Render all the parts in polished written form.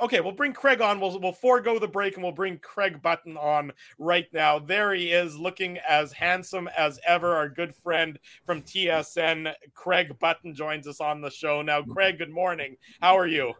Okay, we'll bring Craig on. We'll forego the break and we'll bring Craig Button on right now. There he is, looking as handsome as ever. Our good friend from TSN, Craig Button, joins us on the show now. Craig, good morning. How are you?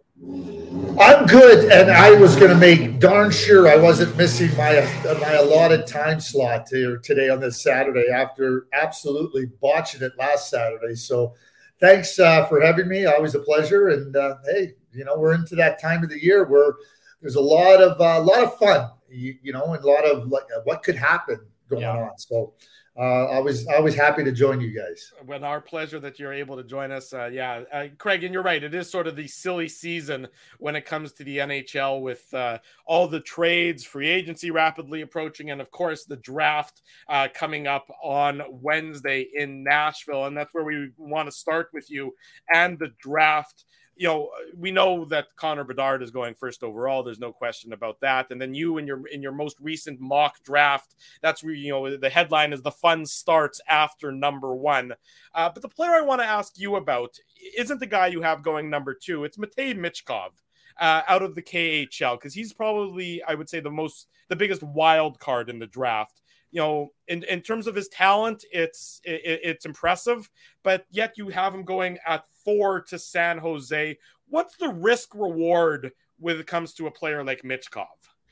I'm good, and I was going to make darn sure I wasn't missing my allotted time slot today on this Saturday after absolutely botching it last Saturday. So thanks for having me. Always a pleasure. And hey, we're into that time of the year where there's a lot of fun, and a lot of like what could happen going on. So I was happy to join you guys. Well, our pleasure that you're able to join us. Craig, and you're right. It is sort of the silly season when it comes to the NHL with all the trades, free agency rapidly approaching, and of course the draft coming up on Wednesday in Nashville. And that's where we want to start with you and the draft. We know that Connor Bedard is going first overall. There's no question about that. And then you in your most recent mock draft, that's where, the headline is the fun starts after number one. But the player I want to ask you about isn't the guy you have going number two. It's Matei Michkov out of the KHL, because he's probably, I would say, the biggest wild card in the draft. In terms of his talent, it's impressive, but yet you have him going at 4 to San Jose. What's the risk reward when it comes to a player like Michkov?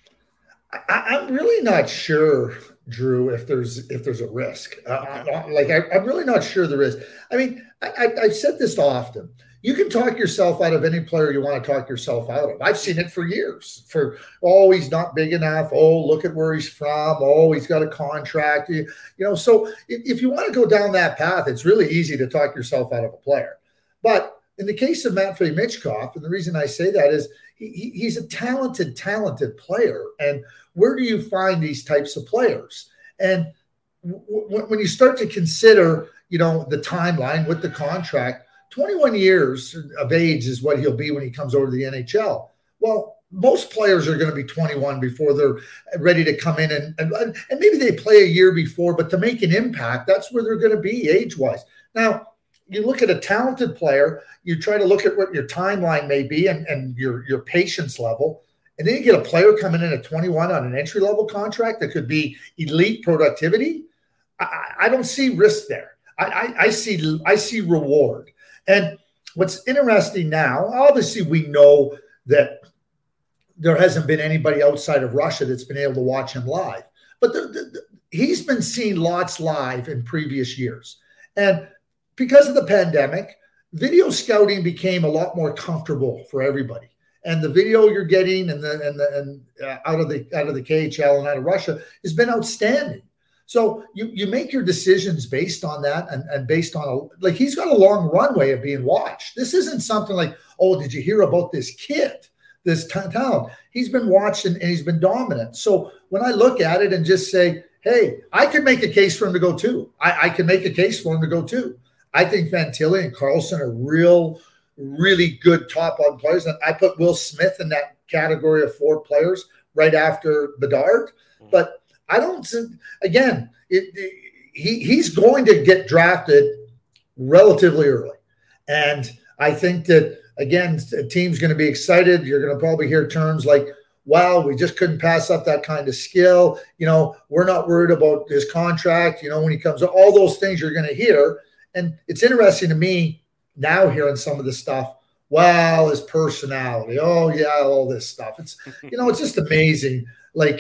I'm really not sure, Drew, if there's a risk. I'm really not sure there is. I mean, I've said this often. You can talk yourself out of any player you want to talk yourself out of. I've seen it for years. He's not big enough. Oh, look at where he's from. Oh, he's got a contract. So if you want to go down that path, it's really easy to talk yourself out of a player. But in the case of Matvei Michkov, and the reason I say that is he's a talented player. And where do you find these types of players? And when you start to consider, the timeline with the contract, 21 years of age is what he'll be when he comes over to the NHL. Well, most players are going to be 21 before they're ready to come in and maybe they play a year before, but to make an impact, that's where they're going to be age-wise. Now, you look at a talented player, you try to look at what your timeline may be and your patience level, and then you get a player coming in at 21 on an entry-level contract that could be elite productivity. I don't see risk there. I see reward. And what's interesting now, obviously we know that there hasn't been anybody outside of Russia that's been able to watch him live. But he's been seen lots live in previous years. And because of the pandemic, video scouting became a lot more comfortable for everybody. And the video you're getting and out of the KHL and out of Russia has been outstanding. So you make your decisions based on that and based on he's got a long runway of being watched. This isn't something like, oh, did you hear about this kid, this talent? He's been watched and he's been dominant. So when I look at it and just say, hey, I could make a case for him to go too. I can make a case for him to go too. I think Fantilli and Carlson are really good top-end players. And I put Will Smith in that category of 4 players right after Bedard. But I don't – again, he's going to get drafted relatively early. And I think that, again, the team's going to be excited. You're going to probably hear terms like, wow, we just couldn't pass up that kind of skill. We're not worried about his contract, when he comes – all those things you're going to hear. And it's interesting to me now hearing some of the stuff. Wow, his personality. Oh, yeah, all this stuff. It's, it's just amazing. Like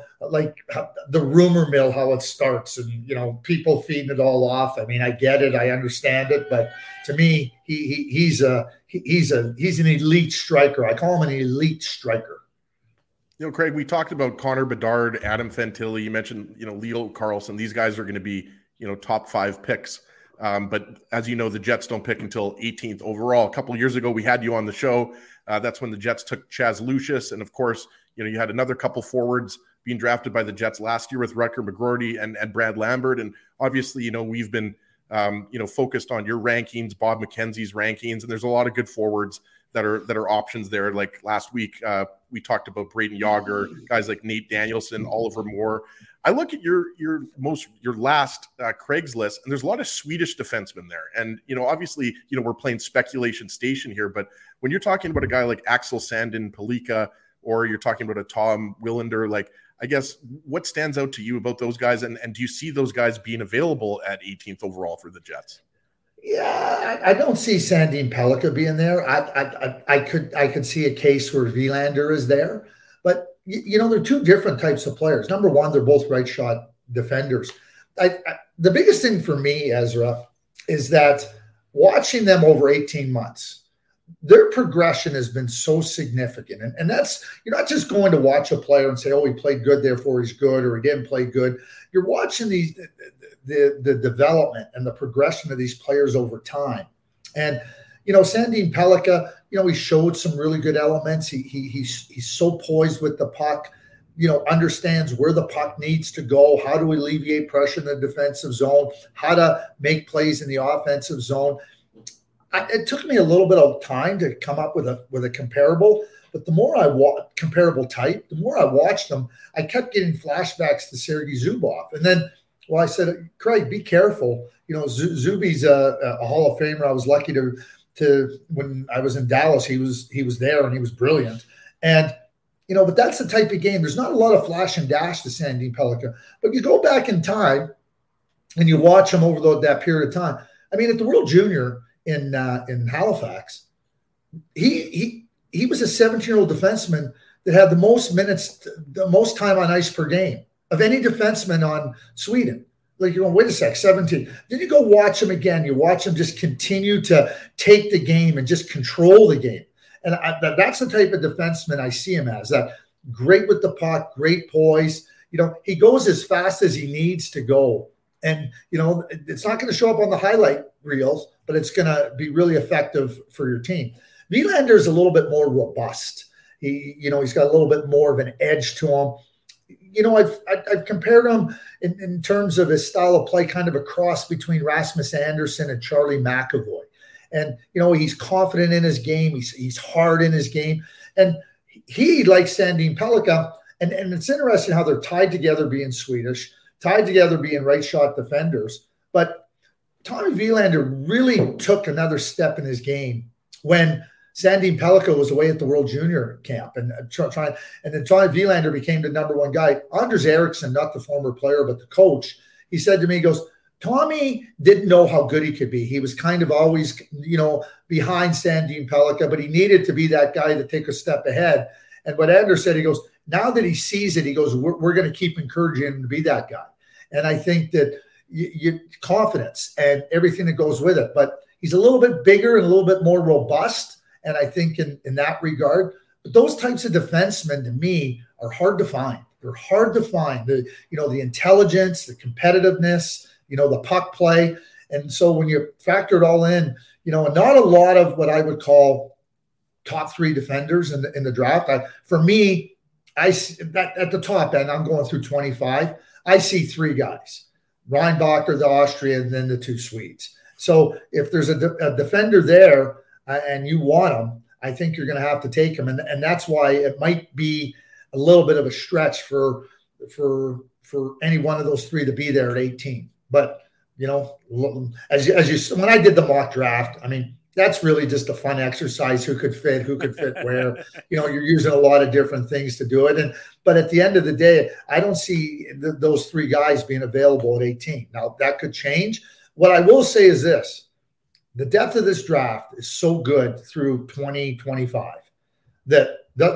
the rumor mill, how it starts and, people feeding it all off. I mean, I get it. I understand it. But to me, he's an elite striker. I call him an elite striker. Craig, we talked about Connor Bedard, Adam Fantilli. You mentioned, Leo Carlson. These guys are going to be, top 5 picks. But as you know, the Jets don't pick until 18th overall. A couple of years ago, we had you on the show. That's when the Jets took Chaz Lucius. And of course, you had another couple forwards being drafted by the Jets last year with Rutger McGroarty and Brad Lambert. And obviously, we've been, focused on your rankings, Bob McKenzie's rankings, and there's a lot of good forwards that are options there. Like last week, we talked about Braden Yager, guys like Nate Danielson, Oliver Moore. I look at your last Craig's list, and there's a lot of Swedish defensemen there. And, obviously, we're playing speculation station here, but when you're talking about a guy like Axel Sandin Pellikka, or you're talking about a Tom Willander, like, I guess what stands out to you about those guys? And do you see those guys being available at 18th overall for the Jets? Yeah, I don't see Sandin Pellikka being there. I could see a case where Willander is there, but they're two different types of players. Number one, they're both right shot defenders. The biggest thing for me, Ezra, is that watching them over 18 months, their progression has been so significant. And that's, you're not just going to watch a player and say, oh, he played good, therefore he's good, or he didn't play good. You're watching the development and the progression of these players over time. And, Sandin Pellikka, he showed some really good elements. He's so poised with the puck, understands where the puck needs to go, how to alleviate pressure in the defensive zone, how to make plays in the offensive zone. It took me a little bit of time to come up with a comparable, but the more comparable type, the more I watched them, I kept getting flashbacks to Sergei Zubov. And then, I said, Craig, be careful. Zuby's a Hall of Famer. I was lucky to when I was in Dallas, he was there and he was brilliant. And, but that's the type of game. There's not a lot of flash and dash to Sandin Pellikka, but you go back in time and you watch him over that period of time. I mean, at the World Junior in Halifax, he was a 17-year-old defenseman that had the most minutes, the most time on ice per game of any defenseman on Sweden. Like, you're going, wait a sec, 17. Then you go watch him again. You watch him just continue to take the game and just control the game. And that's the type of defenseman I see him as. That great with the puck, great poise. He goes as fast as he needs to go. And, it's not going to show up on the highlight reels, but it's going to be really effective for your team. Willander is a little bit more robust. He's got a little bit more of an edge to him. I've compared him in terms of his style of play, kind of a cross between Rasmus Anderson and Charlie McAvoy. And, he's confident in his game. He's hard in his game. And he, like Sandin Pellikka, and it's interesting how they're tied together being Swedish, tied together being right shot defenders. But Tommy Willander really took another step in his game when Sandin Pellikka was away at the World Junior camp and then Tommy Willander became the number one guy. Anders Eriksson, not the former player, but the coach, he said to me, he goes, Tommy didn't know how good he could be. He was kind of always, behind Sandin Pellikka, but he needed to be that guy to take a step ahead. And what Anders said, he goes, now that he sees it, he goes, we're going to keep encouraging him to be that guy. And I think that confidence and everything that goes with it. But he's a little bit bigger and a little bit more robust. And I think in that regard, but those types of defensemen to me are hard to find. They're hard to find. The intelligence, the competitiveness, the puck play. And so when you factor it all in, and not a lot of what I would call top three defenders in the draft. For me, I at the top end, I'm going through 25. I see three guys: Reinbacher, the Austrian, and then the two Swedes. So if there's a defender there and you want him, I think you're going to have to take him. And that's why it might be a little bit of a stretch for any one of those three to be there at 18. But, as you when I did the mock draft, I mean, that's really just a fun exercise. Who could fit where, you're using a lot of different things to do it. But at the end of the day, I don't see those three guys being available at 18. Now that could change. What I will say is this: the depth of this draft is so good through 2025 that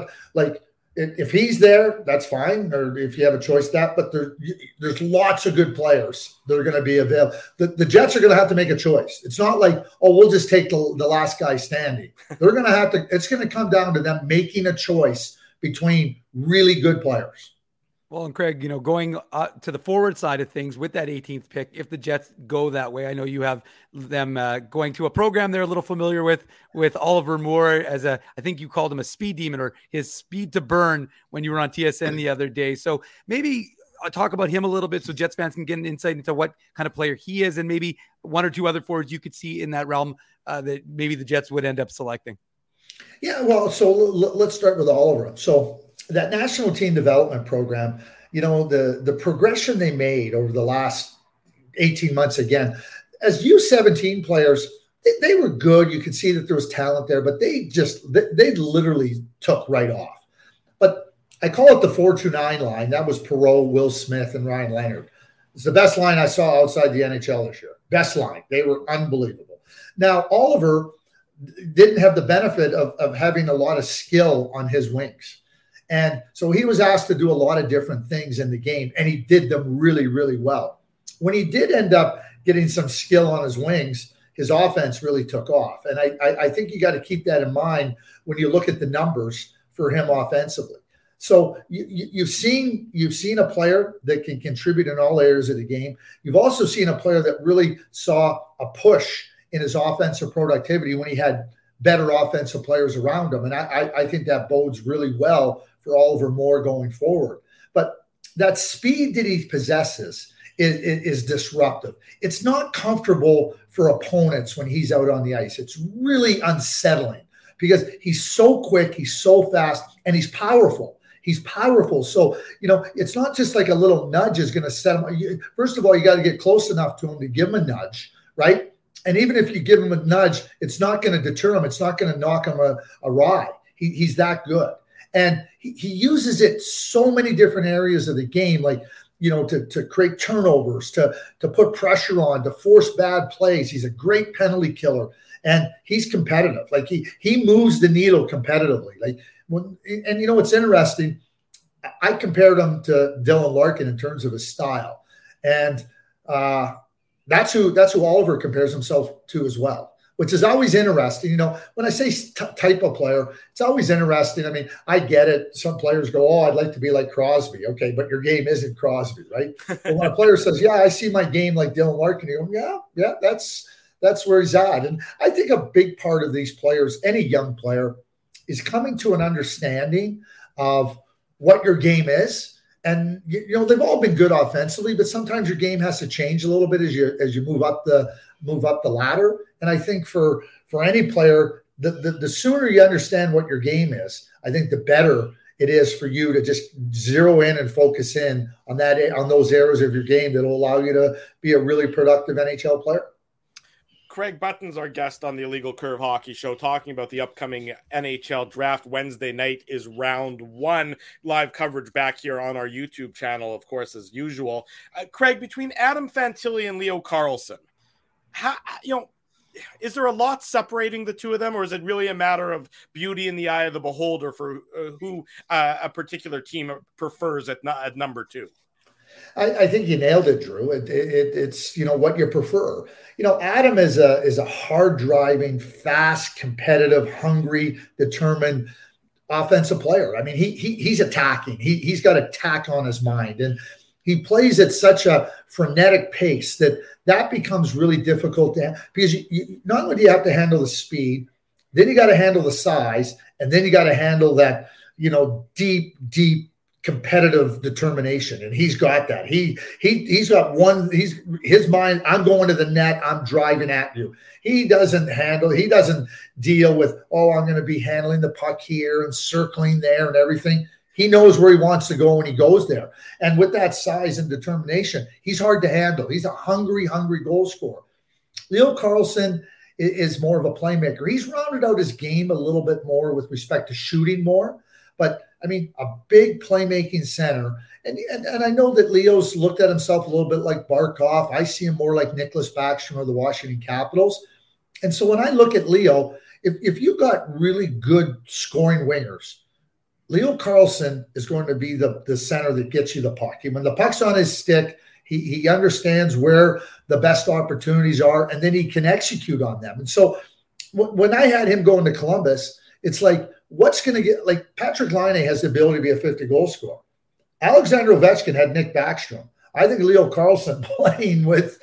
if he's there, that's fine. Or if you have a choice but there's lots of good players that are going to be available. The Jets are going to have to make a choice. It's not like, we'll just take the last guy standing. They're going to have to, it's going to come down to them making a choice between really good players. Well, and Craig, going to the forward side of things with that 18th pick, if the Jets go that way, I know you have them going to a program they're a little familiar with Oliver Moore I think you called him a speed demon, or his speed to burn when you were on TSN the other day. So maybe talk about him a little bit so Jets fans can get an insight into what kind of player he is, and maybe one or two other forwards you could see in that realm that maybe the Jets would end up selecting. Yeah, well, so let's start with Oliver. So that national team development program, the progression they made over the last 18 months, again, as U17 players, they were good. You could see that there was talent there, but they literally took right off. But I call it the 4-2-9 line. That was Perreault, Will Smith, and Ryan Leonard. It's the best line I saw outside the NHL this year. Best line. They were unbelievable. Now, Oliver didn't have the benefit of having a lot of skill on his wings. And so he was asked to do a lot of different things in the game, and he did them really, really well. When he did end up getting some skill on his wings, his offense really took off. And I think you got to keep that in mind when you look at the numbers for him offensively. So you've seen a player that can contribute in all areas of the game. You've also seen a player that really saw a push in his offensive productivity when he had better offensive players around him. And I think that bodes really well for Oliver Moore going forward. But that speed that he possesses is disruptive. It's not comfortable for opponents when he's out on the ice. It's really unsettling because he's so quick, he's so fast, and he's powerful. He's powerful. So, it's not just like a little nudge is going to set him. First of all, you got to get close enough to him to give him a nudge, right? And even if you give him a nudge, it's not going to deter him. It's not going to knock him awry. He's that good. And he uses it so many different areas of the game, like, to create turnovers, to put pressure on, to force bad plays. He's a great penalty killer, and he's competitive. Like he moves the needle competitively. Like what's interesting, I compared him to Dylan Larkin in terms of his style, and that's who Oliver compares himself to as well, which is always interesting. When I say type of player, it's always interesting. I mean, I get it. Some players go, "Oh, I'd like to be like Crosby." Okay, but your game isn't Crosby, right? But when a player says, "Yeah, I see my game like Dylan Larkin," you go, "Yeah, that's where he's at." And I think a big part of these players, any young player, is coming to an understanding of what your game is. And they've all been good offensively, but sometimes your game has to change a little bit as you move up the ladder. And I think for any player, the sooner you understand what your game is, I think the better it is for you to just zero in and focus in on those areas of your game that will allow you to be a really productive NHL player. Craig Button's our guest on the Illegal Curve Hockey Show, talking about the upcoming NHL draft. Wednesday night is round 1. Live coverage back here on our YouTube channel, of course, as usual. Craig, between Adam Fantilli and Leo Carlsson, is there a lot separating the two of them, or is it really a matter of beauty in the eye of the beholder for who a particular team prefers at number 2? I think you nailed it, Drew. It's what you prefer. Adam is a hard driving, fast, competitive, hungry, determined offensive player. I mean, he's attacking. He's got attack on his mind, and he plays at such a frenetic pace that becomes really difficult because you not only do you have to handle the speed, then you got to handle the size, and then you got to handle that deep competitive determination, and he's got that. He's got his mind. I'm going to the net. I'm driving at you. He doesn't deal with, I'm going to be handling the puck here and circling there and everything. He knows where he wants to go when he goes there. And with that size and determination, he's hard to handle. He's a hungry goal scorer. Leo Carlsson is more of a playmaker. He's rounded out his game a little bit more with respect to shooting more, but I mean, a big playmaking center. And I know that Leo's looked at himself a little bit like Barkov. I see him more like Nicholas Backstrom of the Washington Capitals. And so when I look at Leo, if you got really good scoring wingers, Leo Carlsson is going to be the center that gets you the puck. When the puck's on his stick, he understands where the best opportunities are, and then he can execute on them. And so when I had him going to Columbus, it's like, what's going to get, like, Patrick Laine has the ability to be a 50-goal scorer. Alexander Ovechkin had Nick Backstrom. I think Leo Carlsson playing with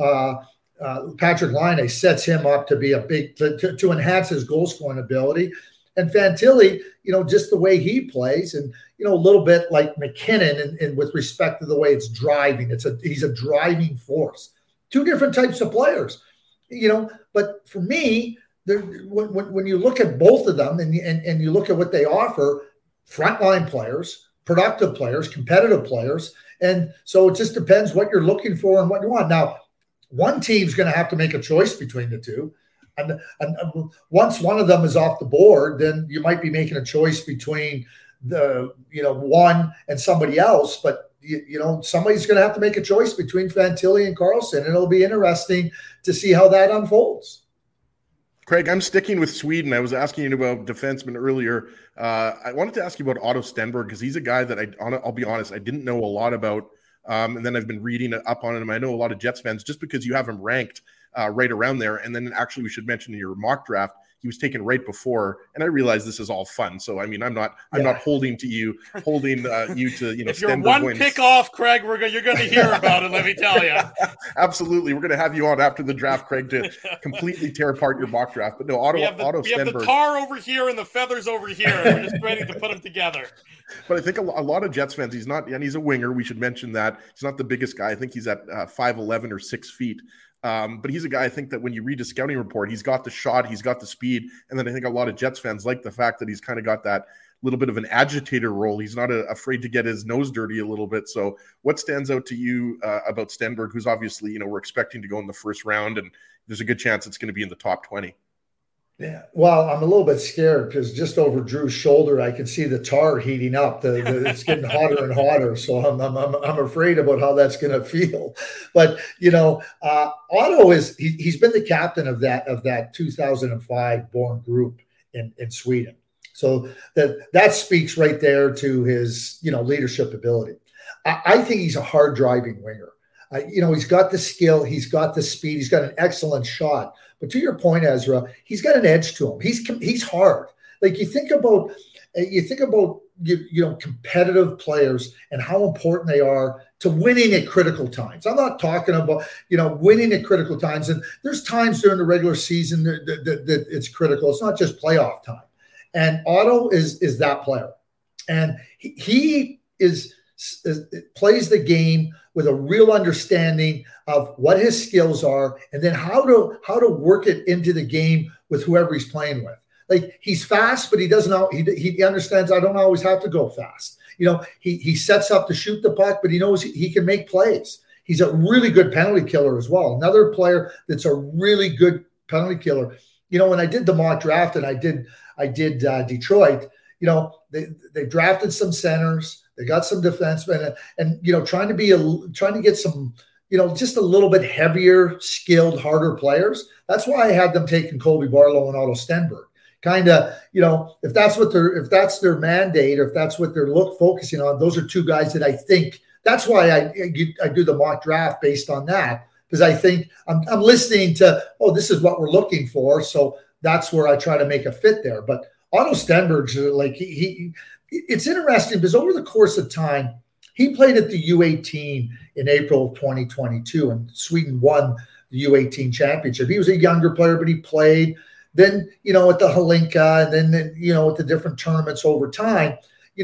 Patrick Laine sets him up to be to enhance his goal scoring ability. And Fantilli, just the way he plays, and a little bit like McKinnon, and with respect to the way it's driving, he's a driving force. Two different types of players, But for me, when you look at both of them and you look at what they offer, frontline players, productive players, competitive players. And so it just depends what you're looking for and what you want. Now, one team's going to have to make a choice between the two. And once one of them is off the board, then you might be making a choice between the, one and somebody else. But, somebody's going to have to make a choice between Fantilli and Karlsson, and it'll be interesting to see how that unfolds. Craig, I'm sticking with Sweden. I was asking you about defensemen earlier. I wanted to ask you about Otto Stenberg because he's a guy that I'll be honest, I didn't know a lot about. And then I've been reading up on him. I know a lot of Jets fans just because you have him ranked right around there. And then actually we should mention in your mock draft, he was taken right before, and I realize this is all fun. So I mean, I'm not holding you to If you're one wins. Pick off, Craig, you're going to hear about it. Let me tell you. Absolutely, we're going to have you on after the draft, Craig, to completely tear apart your mock draft. But no, Otto Stenberg. We have the tar over here and the feathers over here. And we're just ready to put them together. But I think a lot of Jets fans, he's a winger. We should mention that he's not the biggest guy. I think he's at 5'11" or 6 feet. But he's a guy, I think, that when you read his scouting report, he's got the shot, he's got the speed. And then I think a lot of Jets fans like the fact that he's kind of got that little bit of an agitator role. He's not afraid to get his nose dirty a little bit. So what stands out to you about Stenberg, who's obviously, we're expecting to go in the first round, and there's a good chance it's going to be in the top 20? Yeah, well, I'm a little bit scared because just over Drew's shoulder, I can see the tar heating up. It's getting hotter and hotter, so I'm afraid about how that's going to feel. But Otto he's been the captain of that 2005 born group in Sweden, so that speaks right there to his leadership ability. I think he's a hard driving winger. He's got the skill, he's got the speed, he's got an excellent shot. But to your point, Ezra, he's got an edge to him. He's hard. Like you think about competitive players and how important they are to winning at critical times. I'm not talking about winning at critical times. And there's times during the regular season that it's critical. It's not just playoff time. And Otto is that player, and he plays the game with a real understanding of what his skills are, and then how to work it into the game with whoever he's playing with. Like he's fast, but he doesn't know. He understands I don't always have to go fast. He sets up to shoot the puck, but he knows he can make plays. He's a really good penalty killer as well. Another player that's a really good penalty killer. When I did the mock draft and I did Detroit, they drafted some centers. They got some defensemen and trying to get some, just a little bit heavier, skilled, harder players. That's why I had them taking Colby Barlow and Otto Stenberg. Kind of, if that's their mandate or if that's what they're focusing on, those are two guys that I think. That's why I do the mock draft based on that, because I think I'm listening to, this is what we're looking for. So that's where I try to make a fit there. But Otto Stenberg's like it's interesting because over the course of time, he played at the U18 in April of 2022, and Sweden won the U18 championship. He was a younger player, but he played. Then, at the Halinka, and then, at the different tournaments over time,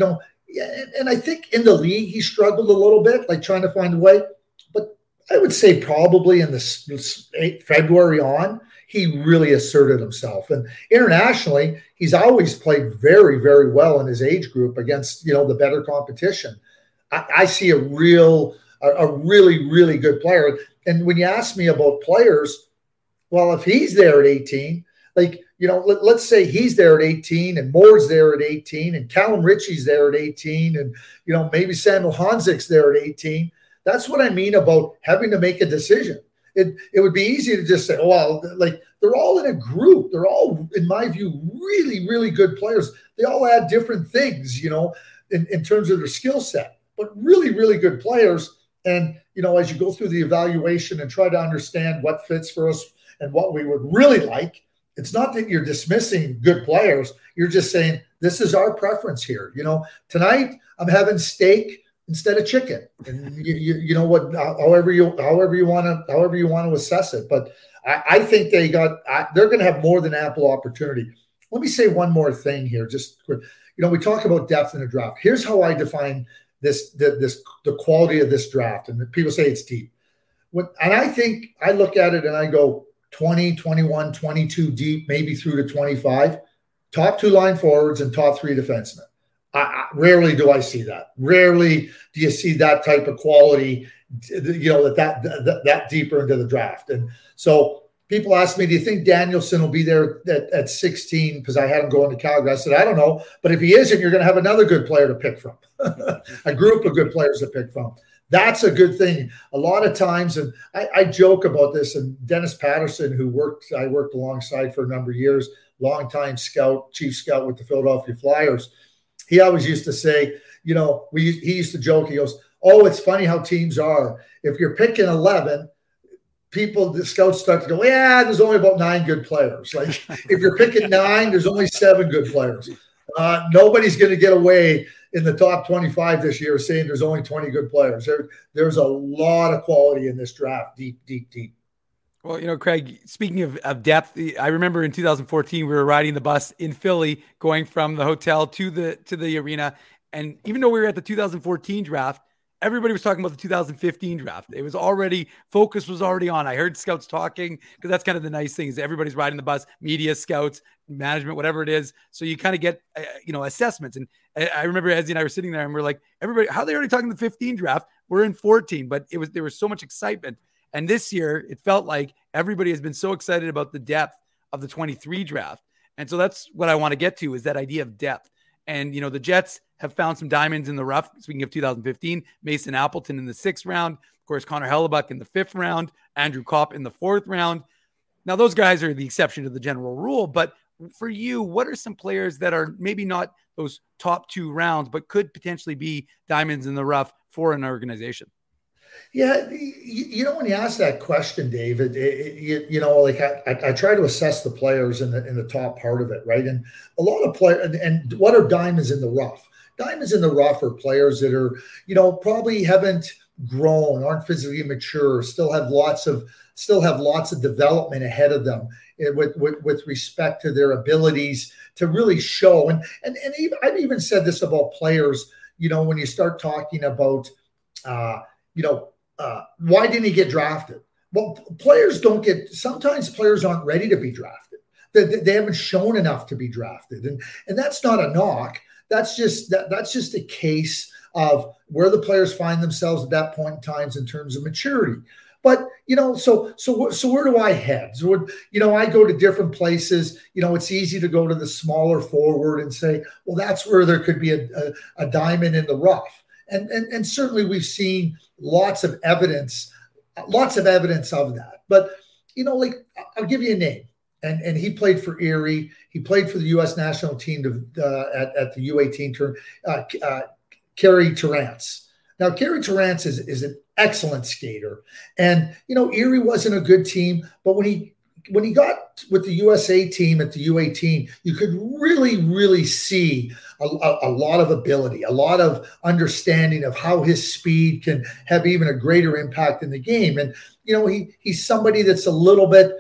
and I think in the league, he struggled a little bit, like trying to find a way. But I would say probably in this February on, he really asserted himself. And internationally, he's always played very, very well in his age group against, the better competition. I see a really, really good player. And when you ask me about players, well, if he's there at 18, let's say he's there at 18 and Moore's there at 18 and Callum Ritchie's there at 18 and, maybe Samuel Honzik's there at 18. That's what I mean about having to make a decision. It would be easy to just say, they're all in a group. They're all, in my view, really, really good players. They all add different things, in terms of their skill set, but really, really good players. And, as you go through the evaluation and try to understand what fits for us and what we would really like, it's not that you're dismissing good players. You're just saying, this is our preference here. Tonight I'm having steak instead of chicken, and you know what, however you want to assess it. But I think they're going to have more than ample opportunity. Let me say one more thing here. Just quick. We talk about depth in the draft. Here's how I define the quality of this draft. And people say it's deep. And I think I look at it and I go, 20, 21, 22 deep, maybe through to 25. Top 2 line forwards and top 3 defensemen. Rarely do I see that. Rarely do you see that type of quality, that deeper into the draft. And so people ask me, do you think Danielson will be there at 16? Because I had him going to Calgary. I said, I don't know. But if he isn't, you're going to have another good player to pick from, a group of good players to pick from. That's a good thing. A lot of times, and I joke about this, and Dennis Patterson, I worked alongside for a number of years, longtime scout, chief scout with the Philadelphia Flyers. He always used to say, he used to joke. He goes, oh, it's funny how teams are. If you're picking 11, the scouts start to go, yeah, there's only about 9 good players. Like if you're picking 9, there's only 7 good players. Nobody's going to get away in the top 25 this year saying there's only 20 good players. There's a lot of quality in this draft, deep. Well, Craig, speaking of depth, I remember in 2014, we were riding the bus in Philly, going from the hotel to the arena. And even though we were at the 2014 draft, everybody was talking about the 2015 draft. Focus was already on. I heard scouts talking, because that's kind of the nice thing, is everybody's riding the bus, media, scouts, management, whatever it is. So you kind of get, assessments. And I remember Ezzy and I were sitting there and we're like, everybody, how are they already talking the 15 draft? We're in 14, but there was so much excitement. And this year it felt like everybody has been so excited about the depth of the 23 draft. And so that's what I want to get to, is that idea of depth. And, the Jets have found some diamonds in the rough. Speaking of 2015, Mason Appleton in the 6th round, of course, Connor Hellebuck in the 5th round, Andrew Kopp in the 4th round. Now, those guys are the exception to the general rule, but for you, what are some players that are maybe not those top 2 rounds, but could potentially be diamonds in the rough for an organization? Yeah, when you ask that question, David, I try to assess the players in the top part of it, right? And a lot of players, and what are diamonds in the rough? Diamonds in the rough are players that are, probably haven't grown, aren't physically mature, still have lots of development ahead of them with respect to their abilities to really show. And I've even said this about players, when you start talking about, why didn't he get drafted? Well, sometimes players aren't ready to be drafted. They haven't shown enough to be drafted. And that's not a knock. That's just a case of where the players find themselves at that point in time in terms of maturity. But, so where do I head? So, I go to different places. It's easy to go to the smaller forward and say, well, that's where there could be a diamond in the rough. And certainly we've seen lots of evidence of that. But, I'll give you a name. And he played for Erie. He played for the U.S. national team at the U18 turn, Carey Terrance. Now, Carey Terrance is an excellent skater. And, Erie wasn't a good team, but when he got with the USA team at the U18, you could really, really see a lot of ability, a lot of understanding of how his speed can have even a greater impact in the game. And, he's somebody that's a little bit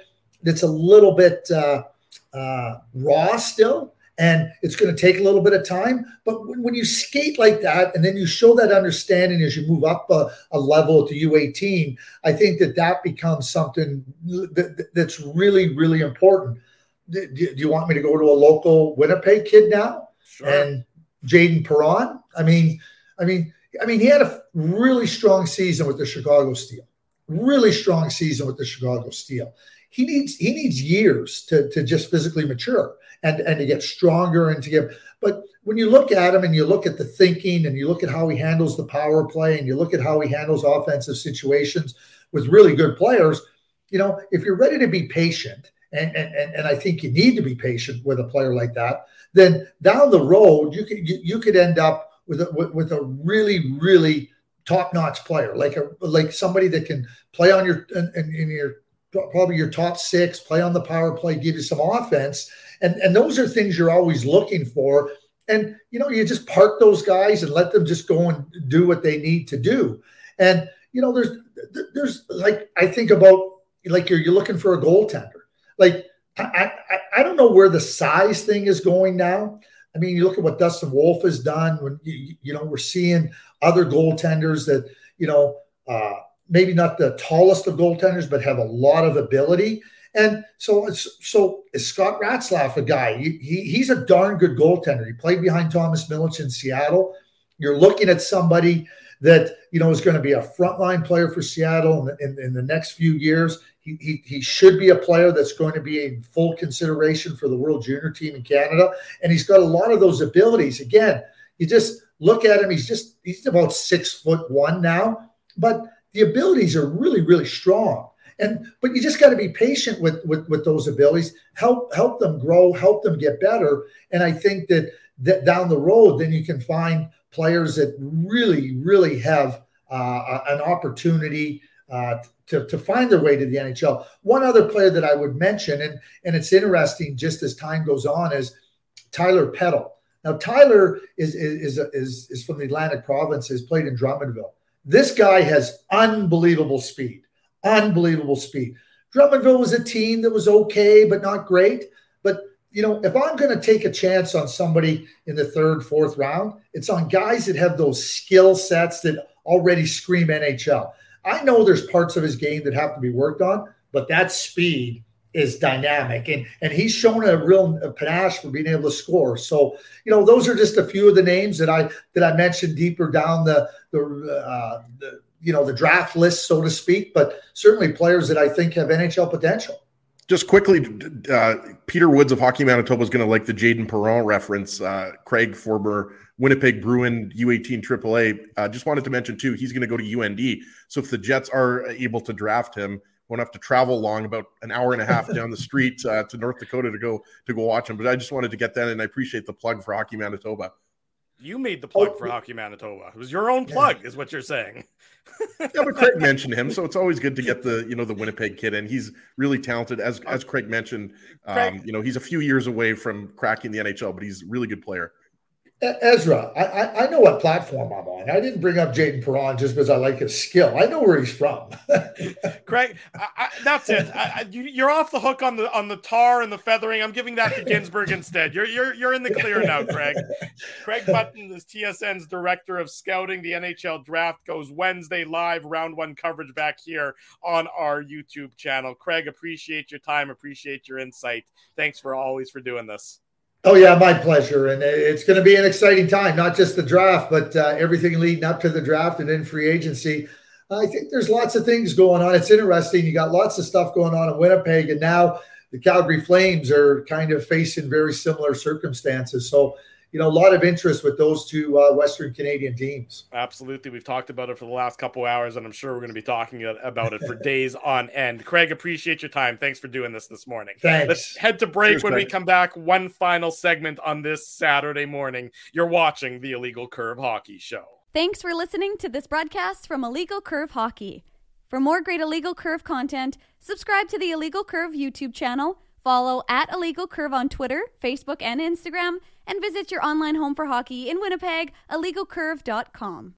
raw still, and it's going to take a little bit of time. But when you skate like that, and then you show that understanding as you move up a level at the U18, I think that becomes something that's really, really important. Do you want me to go to a local Winnipeg kid now? Sure. And Jaden Perron? I mean, he had a really strong season with the Chicago Steel. Really strong season with the Chicago Steel. He needs years to just physically mature and to get stronger but when you look at him and you look at the thinking and you look at how he handles the power play and you look at how he handles offensive situations with really good players, if you're ready to be patient, and I think you need to be patient with a player like that, then down the road you could end up with a really, really top-notch player, like somebody that can play on your probably your top 6, play on the power play, give you some offense. And those are things you're always looking for. And, you just park those guys and let them just go and do what they need to do. And, there's like, I think about like you're looking for a goaltender. Like, I don't know where the size thing is going now. I mean, you look at what Dustin Wolf has done when, we're seeing other goaltenders that, maybe not the tallest of goaltenders, but have a lot of ability. And so is Scott Ratzlaff a guy? He's a darn good goaltender. He played behind Thomas Milic in Seattle. You're looking at somebody that, is going to be a frontline player for Seattle in the next few years. He should be a player that's going to be in full consideration for the World Junior team in Canada. And he's got a lot of those abilities. Again, you just look at him. He's about 6'1" now, but the abilities are really, really strong. But you just got to be patient with those abilities, help them grow, help them get better. And I think that down the road, then you can find players that really, really have an opportunity to find their way to the NHL. One other player that I would mention, and it's interesting just as time goes on, is Tyler Peddle. Now, Tyler is from the Atlantic provinces, played in Drummondville. This guy has unbelievable speed. Drummondville was a team that was okay, but not great. But, if I'm going to take a chance on somebody in the third, fourth round, it's on guys that have those skill sets that already scream NHL. I know there's parts of his game that have to be worked on, but that speed is dynamic. And he's shown a real panache for being able to score. So, those are just a few of the names that I mentioned deeper down the draft list, so to speak, but certainly players that I think have NHL potential. Just quickly, Peter Woods of Hockey Manitoba is going to like the Jaden Perron reference. Craig, former Winnipeg Bruin U18 AAA, just wanted to mention too, he's going to go to UND. So if the Jets are able to draft him, won't have to travel long, about an hour and a half down the street to North Dakota to go watch him. But I just wanted to get that, and I appreciate the plug for Hockey Manitoba. You made the plug for Hockey Manitoba. It was your own plug, is what you're saying. Yeah, but Craig mentioned him, so it's always good to get the Winnipeg kid in. He's really talented, as Craig mentioned. He's a few years away from cracking the NHL, but he's a really good player. Ezra, I know what platform I'm on. I didn't bring up Jaden Perron just because I like his skill. I know where he's from. Craig, that's it. You're off the hook on the tar and the feathering. I'm giving that to Ginsburg instead. You're in the clear now, Craig. Craig Button is TSN's director of scouting. The NHL draft goes Wednesday live, round one coverage back here on our YouTube channel. Craig, appreciate your time, appreciate your insight. Thanks for doing this. Oh, yeah, my pleasure. And it's going to be an exciting time, not just the draft, but everything leading up to the draft and in free agency. I think there's lots of things going on. It's interesting. You got lots of stuff going on in Winnipeg, and now the Calgary Flames are kind of facing very similar circumstances. So, a lot of interest with those two Western Canadian teams. Absolutely. We've talked about it for the last couple hours, and I'm sure we're going to be talking about it for days on end. Craig, appreciate your time. Thanks for doing this morning. Thanks. Let's head to break. When we come back, one final segment on this Saturday morning. You're watching the Illegal Curve Hockey Show. Thanks for listening to this broadcast from Illegal Curve Hockey. For more great Illegal Curve content, subscribe to the Illegal Curve YouTube channel, follow @IllegalCurve on Twitter, Facebook, and Instagram, and visit your online home for hockey in Winnipeg, illegalcurve.com.